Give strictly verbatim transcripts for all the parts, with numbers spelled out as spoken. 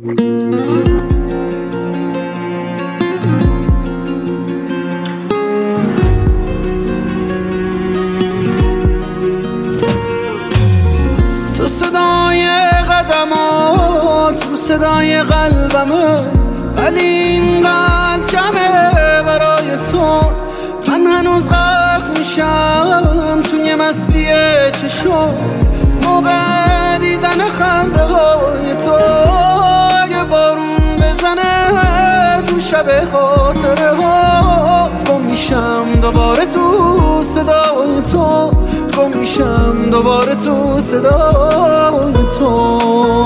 تو صدای قدمات، تو صدای قلبمه، ولی اینقدر کمه برای تو. من هنوز غرق میشم توی مستی چشات موقع دیدن خنده های تو. اگه بارون بزنه تو شب خاطره هات، گم میشم دوباره تو صدای تو، گم میشم دوباره تو صدای تو.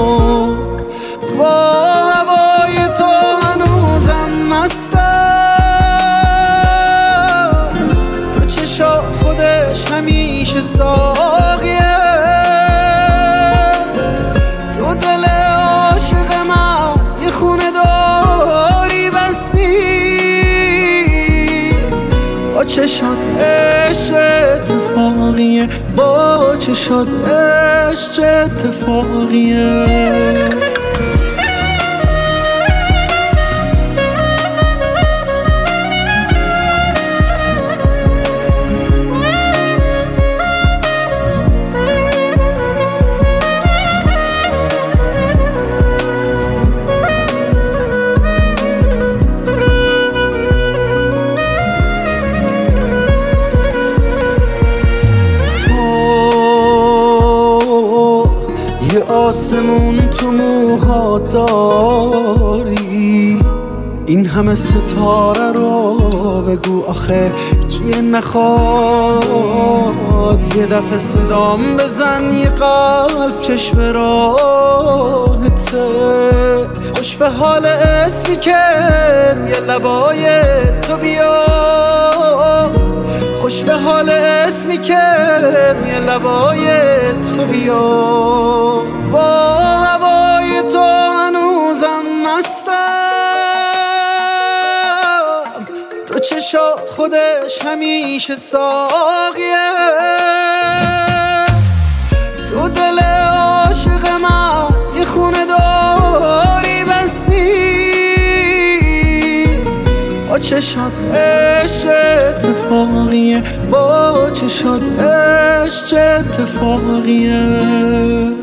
با هوای تو هنوزم مستم، تو چشات خودش همیشه ساقیه، تو دل عاشق من یه خونه داری بس نیست. با چشات عشق اتفاقیه، با چشات عشق اتفاقیه. یه آسمون تو موهات داری، این همه ستاره رو بگو آخه کیه نخواد. یه دفعه صدام بزن، یه قلب چشم راهته، خوش به حال اسمی که روی لبای تو بیا، خوش به حال اسمی که روی لبای تو بیا. با هوای تو هنوزم مستم، تو چشات خودش همیشه ساقیه، تو دل عاشق من یه خونه داری بس نیست. با چشات عشق اتفاقیه، با چشات عشق اتفاقیه.